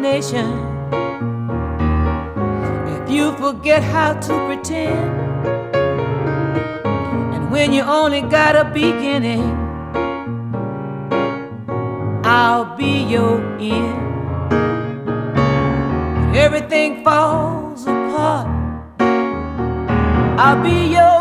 imagination. If you forget how to pretend, and when you only got a beginning, I'll be your end. When everything falls apart, I'll be your